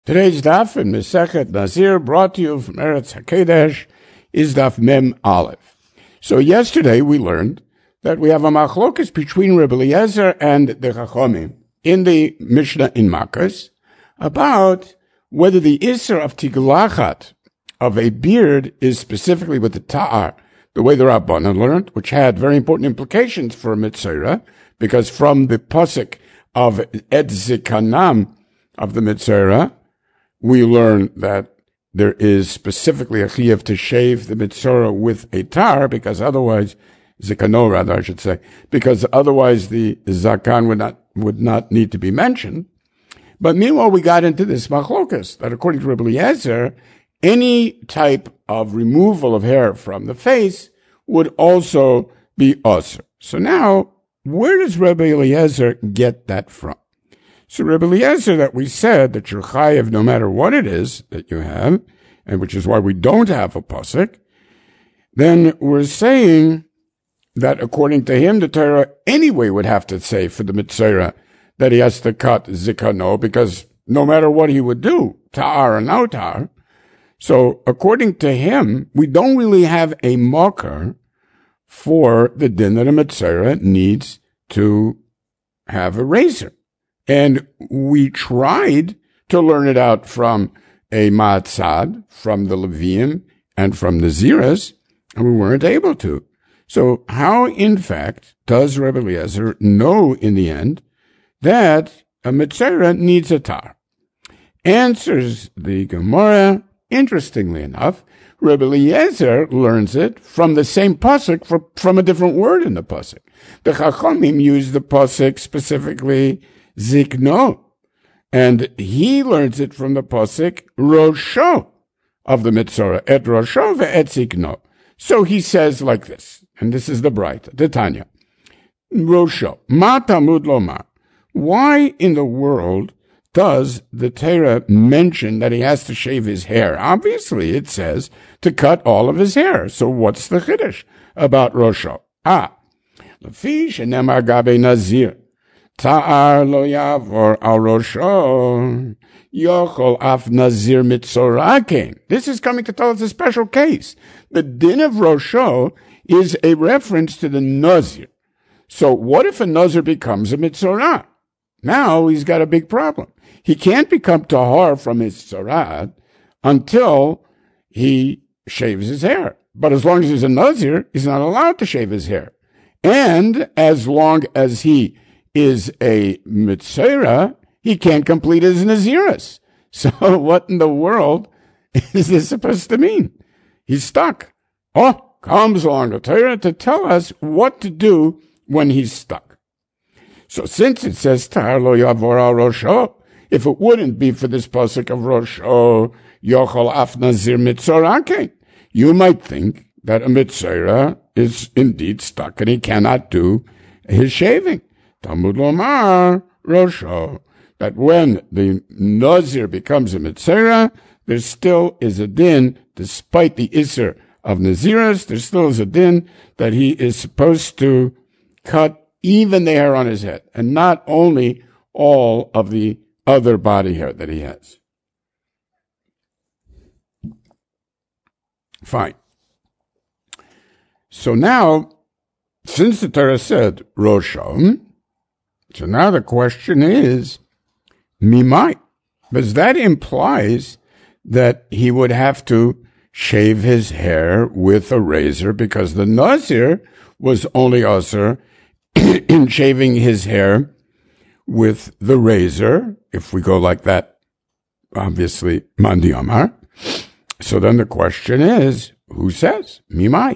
Today's daf in Masechet Nazir, brought to you from Eretz HaKodesh, is daf Mem Aleph. So yesterday we learned that we have a machlokas between Rebbe Eliezer and the Chachomim in the Mishnah in Makos about whether the Isser of Tiglachat of a beard is specifically with the Ta'ar, the way the Rabbanan learned, which had very important implications for Mitzorah, because from the Pasuk of Et Zikanam of the Mitzorah, we learn that there is specifically a chiyuv to shave the mitzorah with a tar, because otherwise, zikano rather, I should say, because otherwise the zakan would not need to be mentioned. But meanwhile, we got into this machlokas, that according to Rebbe Eliezer, any type of removal of hair from the face would also be osur. So now, where does Rebbe Eliezer get that from? So Rebbe Eliezer, that we said that you're chayiv no matter what it is that you have, and which is why we don't have a pasuk, then we're saying that according to him, the Torah anyway would have to say for the mitzorah that he has to cut zikano, because no matter what he would do, ta'ar or no ta'ar. So according to him, we don't really have a marker for the din that a mitzorah needs to have a razor. And we tried to learn it out from a Ma'atzad, from the Levium, and from the Ziras, and we weren't able to. So how, in fact, does Rebbe Eliezer know in the end that a Mitzorah needs a tar? Answers the Gemara, interestingly enough, Rebbe Eliezer learns it from the same pasuk, from a different word in the pasuk. The Chachomim use the pasuk specifically Zikno, and he learns it from the pasuk Rosho of the Mitzorah, Et Rosho ve'et Zikno. So he says like this, and this is the bright, the Tanya. Rosho, Ma Tamud Lomar. Why in the world does the Torah mention that he has to shave his hair? Obviously, it says to cut all of his hair. So what's the chiddush about Rosho? Lefi shenemar gabe Nazir. Ta'ar lo yavor al rosho, yochol af nazir mitzorakein. This is coming to tell us a special case. The din of rosho is a reference to the nazir. So what if a nazir becomes a mitzorah? Now he's got a big problem. He can't become tahar from his tzorah until he shaves his hair. But as long as he's a nazir, he's not allowed to shave his hair. And as long as he is a mitzorah, he can't complete his naziris. So what in the world is this supposed to mean? He's stuck. Oh, comes along the Torah to tell us what to do when he's stuck. So since it says Tar lo yavor al rosho, if it wouldn't be for this pasuk of rosho, yochol af nazir mitzorake, you might think that a mitzorah is indeed stuck and he cannot do his shaving. Talmud Lomar, Rosho, that when the Nazir becomes a Mitzorah, there still is a din, despite the Isser of Naziris, there still is a din that he is supposed to cut even the hair on his head, and not only all of the other body hair that he has. Fine. So now, since the Torah said Rosho, so now the question is, mimai, because that implies that he would have to shave his hair with a razor, because the Nazir was only osur in shaving his hair with the razor, if we go like that, obviously, Mandi Amar. So then the question is, who says? Mimai.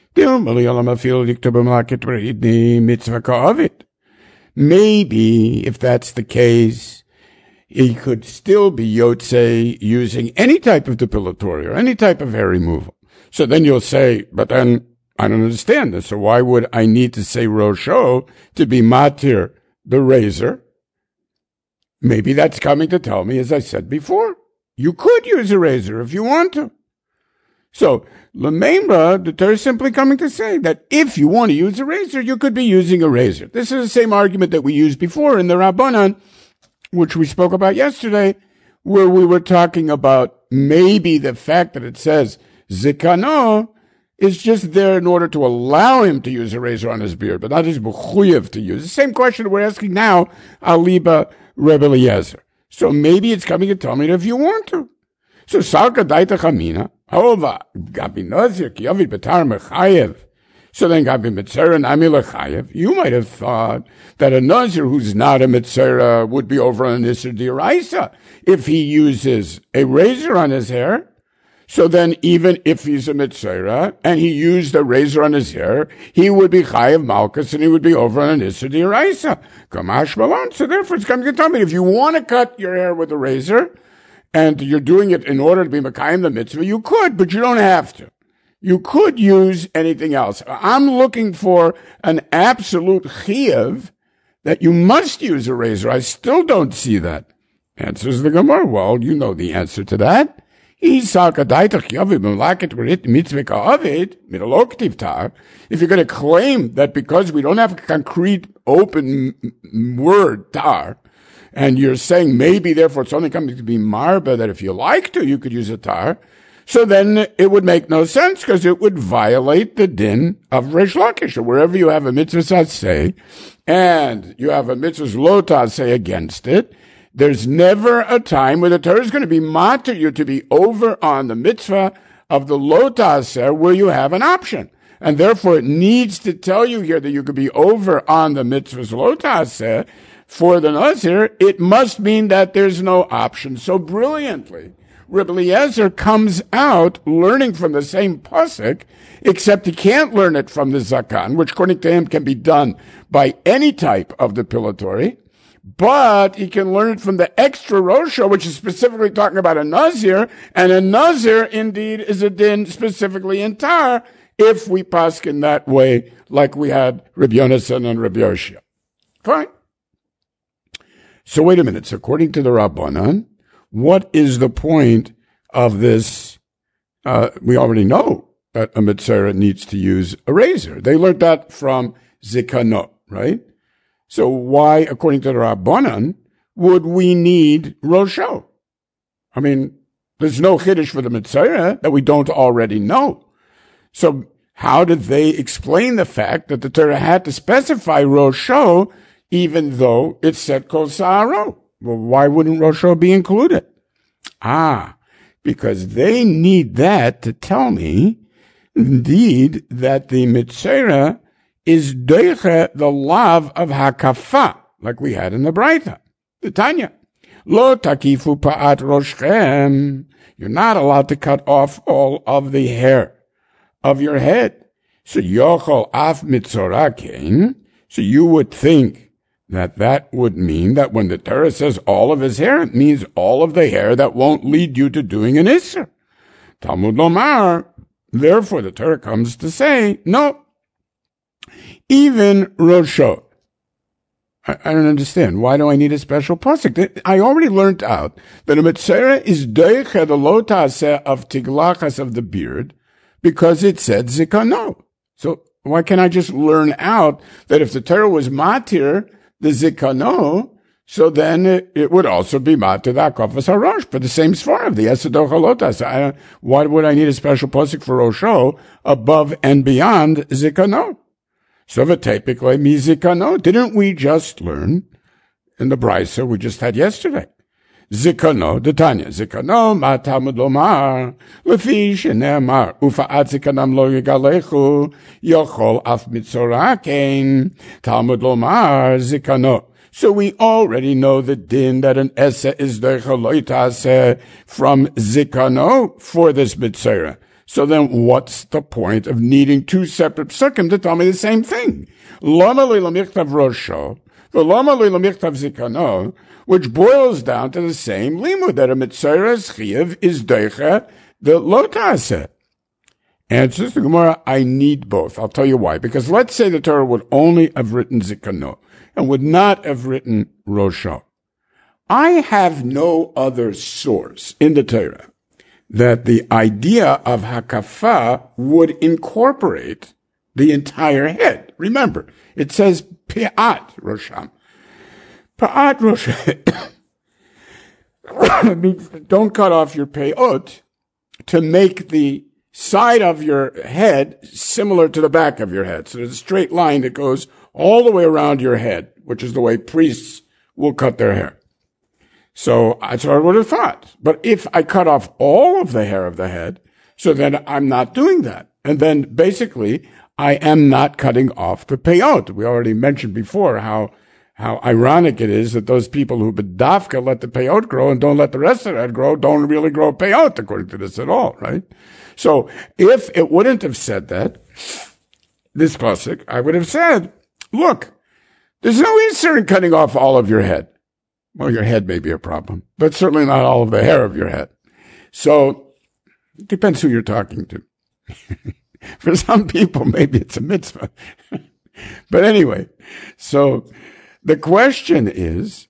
Maybe, if that's the case, he could still be Yotzei using any type of depilatory or any type of hair removal. So then you'll say, but then I don't understand this. So why would I need to say Rosho to be matir, the razor? Maybe that's coming to tell me, as I said before, you could use a razor if you want to. So, Lememra, the Torah is simply coming to say that if you want to use a razor, you could be using a razor. This is the same argument that we used before in the Rabbanan, which we spoke about yesterday, where we were talking about maybe the fact that it says zikano is just there in order to allow him to use a razor on his beard, but not his mechuyev to use. The same question we're asking now, Aliba Rebbe Eliezer. So maybe it's coming to tell me if you want to. So Salka Daita Chamina, Hova, Gabi Nazir, Kiyavid Betar Mechayev. So then Gabi Mitzera Nami Lechayev. You might have thought that a Nazir who's not a Mitzera would be over on an Isser D'Oraisa if he uses a razor on his hair. So then even if he's a Mitzera and he used a razor on his hair, he would be Chayev Malchus and he would be over on an Isser D'Oraisa. Kamash Malon. So therefore it's coming to tell me if you want to cut your hair with a razor, and you're doing it in order to be Mekayim the mitzvah, you could, but you don't have to. You could use anything else. I'm looking for an absolute chiyuv that you must use a razor. I still don't see that. Answers the Gemara. Well, you know the answer to that. If you're going to claim that because we don't have a concrete open word, tar, and you're saying maybe, therefore, it's only coming to be marba, that if you like to, you could use a tar. So then it would make no sense because it would violate the din of Reish Lakish. Wherever you have a mitzvah say, and you have a mitzvah lo say against it, there's never a time where the Torah is going to be matter you to be over on the mitzvah of the lo where you have an option. And therefore it needs to tell you here that you could be over on the mitzvah's lo for the Nazir. It must mean that there's no option. So brilliantly, Rebbe Eliezer comes out learning from the same pasuk, except he can't learn it from the Zakan, which according to him can be done by any type of depilatory, but he can learn it from the extra Rosha, which is specifically talking about a Nazir, and a Nazir indeed is a din specifically in Tar, if we paskin that way, like we had Rabbi Yonasan and Rabbi Yoshia. Fine. So wait a minute. So according to the Rabbanan, what is the point of this? We already know that a Mitzera needs to use a razor. They learned that from Zikano, right? So why, according to the Rabbanan, would we need Rosho? I mean, there's no Chiddush for the Mitzera that we don't already know. So how did they explain the fact that the Torah had to specify Rosho even though it said Kol Sa'aro? Well, why wouldn't Rosho be included? Because they need that to tell me, indeed, that the Mitzera is doiche the lav of hakafa, like we had in the Braita, the Tanya. Lo takifu pa'at roshchem. You're not allowed to cut off all of the hair of your head. So yochol af mitzora kein. So you would think that would mean that when the Torah says all of his hair, it means all of the hair that won't lead you to doing an Isser. Talmud Lomar. Therefore, the Torah comes to say, no, even Rosho. I don't understand. Why do I need a special pasuk? I already learned out that a Mitzera is doiche the lo ta'aseh of tiglachas of the beard because it said zikano. So why can't I just learn out that if the Torah was matir, the zikano, so then it would also be matir the akofas harosh, but the same svar of the esadoch halotas. Why would I need a special pasuk for Rosho above and beyond zikano? So typically, mi zikano. Didn't we just learn in the brisa we just had yesterday? Zikano, the Tanya. Zikano, ma Talmud lomar, lefi shene'amar, ufa'at zikanam lo yigalechu, yochol af mitzora kein, Talmud lomar, zikano. So we already know the din that an esse is derechaloitase from zikano for this mitzera. So then what's the point of needing two separate psukim to tell me the same thing? Lama li lamichtav rosho, v'lama li lamichtav zikano, which boils down to the same limud, that a mitzvah's chiyuv is deicha the lo ta'aseh. Answers the Gemara, I need both. I'll tell you why. Because let's say the Torah would only have written zikano and would not have written rosho. I have no other source in the Torah that the idea of hakafa would incorporate the entire head. Remember, it says pe'at rosham. Pa'at rosham. It means don't cut off your peyot to make the side of your head similar to the back of your head. So there's a straight line that goes all the way around your head, which is the way priests will cut their hair. So that's what I would have thought. But if I cut off all of the hair of the head, so then I'm not doing that. And then basically I am not cutting off the peyot. We already mentioned before how ironic it is that those people who bedafka let the peyot grow and don't let the rest of the head grow don't really grow peyot according to this at all, right? So if it wouldn't have said that, this pasuk, I would have said, look, there's no issur in cutting off all of your head. Well, your head may be a problem, but certainly not all of the hair of your head. So it depends who you're talking to. For some people, maybe it's a mitzvah. But anyway, so the question is,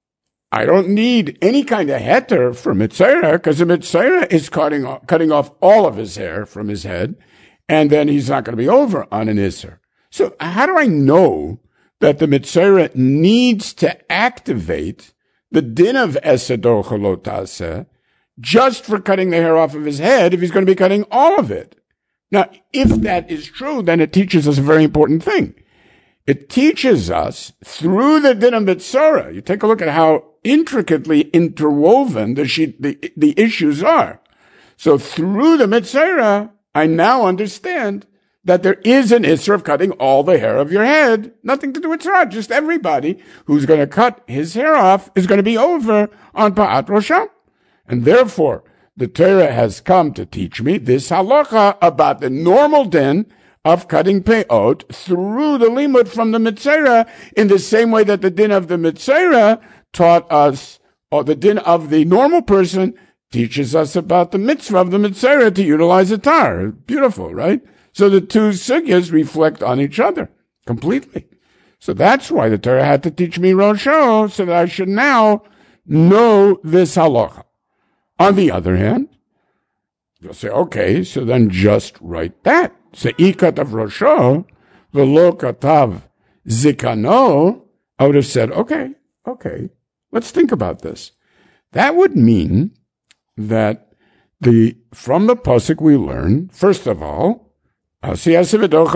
I don't need any kind of heter for Mitzera, because the Mitzera is cutting off all of his hair from his head, and then he's not going to be over on an Isser. So how do I know that the Mitzera needs to activate the din of Esedor Chalotase just for cutting the hair off of his head if he's going to be cutting all of it? Now, if that is true, then it teaches us a very important thing. It teaches us through the din of Mitzera. You take a look at how intricately interwoven the issues are. So through the Mitzera, I now understand that there is an issur of cutting all the hair of your head. Nothing to do with Tzara. Just everybody who's going to cut his hair off is going to be over on Pa'at Rosham. And therefore, the Torah has come to teach me this halacha about the normal din of cutting peyot through the limud from the Mitzera in the same way that the din of the Mitzera taught us, or the din of the normal person teaches us about the mitzvah of the Mitzera to utilize a tar. Beautiful, right? So the two sugyas reflect on each other completely. So that's why the Torah had to teach me Rosho, so that I should now know this halacha. On the other hand, you'll say, okay, so then just write that. Se'ikat of Rosho, v'lo katav zikano. I would have said, okay, let's think about this. That would mean that from the pasuk we learn, first of all, yes,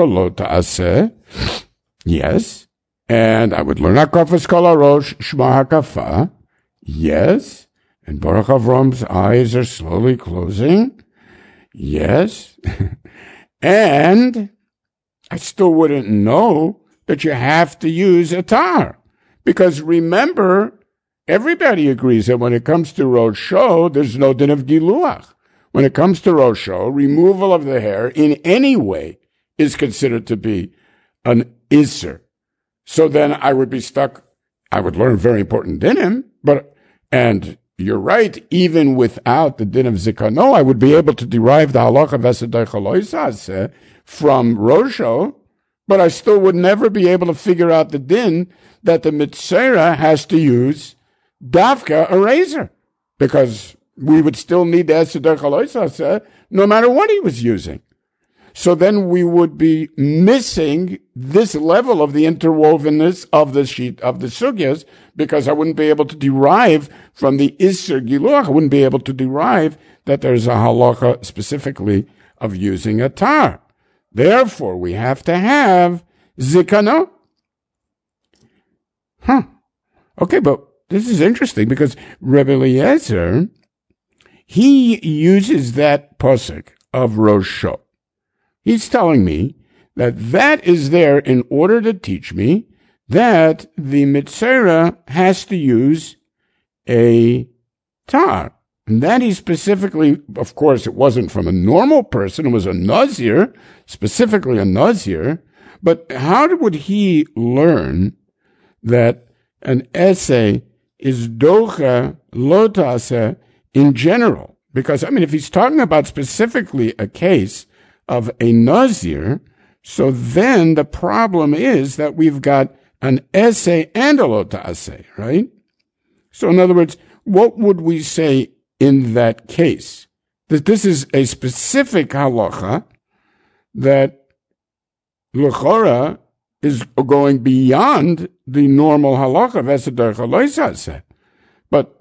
and I would learn Hakafas Kol HaRosh Shma Hakafa, yes, and Baruch Avrom's eyes are slowly closing, yes, and I still wouldn't know that you have to use a tar, because remember, everybody agrees that when it comes to Rosho, there's no din of Giluach. When it comes to Rosho, removal of the hair in any way is considered to be an Isser. So then I would be stuck, I would learn very important dinim, and you're right, even without the din of Zikano, I would be able to derive the halacha of Esedai Chaloisase from Rosho, but I still would never be able to figure out the din that the Mitzera has to use Davka, a razor, because we would still need the Esedai Chaloisase no matter what he was using. So then we would be missing this level of the interwovenness of the sheet of the sugyas, because I wouldn't be able to derive from the Isser Giluach, I wouldn't be able to derive that there's a halacha specifically of using a tar. Therefore, we have to have zikano. Okay, but this is interesting because Rebbe Eliezer, he uses that pasuk of Rosho. He's telling me that is there in order to teach me that the Mitzera has to use a tar. And that he specifically, of course, it wasn't from a normal person, it was a Nazir, specifically a Nazir. But how would he learn that an essay is docha lotase in general? Because, if he's talking about specifically a case of a Nazir, so then the problem is that we've got an essay and a lotase, right? So in other words, what would we say in that case? That this is a specific halacha that l'chora is going beyond the normal halacha of Esedar Chaloisase. But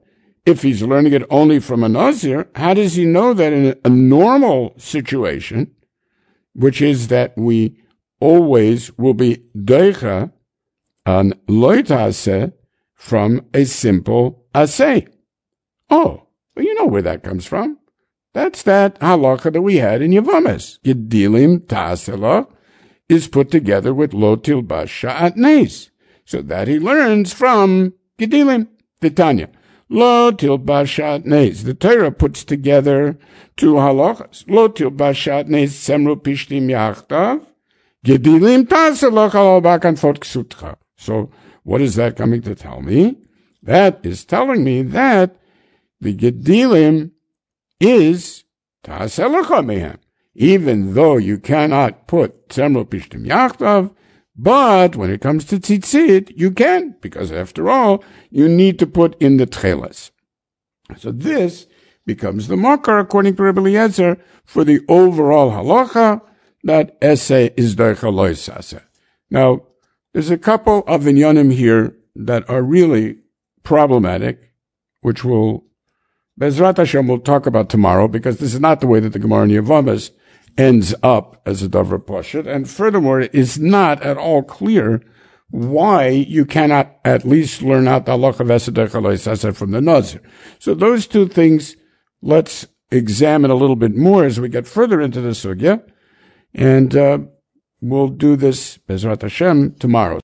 if he's learning it only from a Nazir, how does he know that in a normal situation, which is that we always will be doicha on loitase from a simple aseh? Oh, well, you know where that comes from. That's that halacha that we had in Yavamas. Gedilim ta'asela is put together with lo tilbash sha'atnes. So that he learns from Gedilim, the Tanya. Lo tilbash sha'atnes. The Torah puts together two halachas. Lo tilbash sha'atnes semru pishtim yachtav. Gedilim ta'asela chalal bakan fot ksutcha. So what is that coming to tell me? That is telling me that the Gedilim is ta'aselecha mehem. Even though you cannot put semru pishtim yachtav, but when it comes to tzitzit, you can, because after all, you need to put in the tchelas. So this becomes the makar, according to Rebbe Eliezer, for the overall halacha that essay is doicha loisase. Now, there's a couple of inyanim here that are really problematic, which Bezrat Hashem we'll talk about tomorrow, because this is not the way that the Gemara in Yavamas ends up as a davar pashut, and furthermore, it is not at all clear why you cannot at least learn out the halacha v'esadech from the Nazir. So those two things, let's examine a little bit more as we get further into the sugya, and we'll do this Bezrat Hashem tomorrow.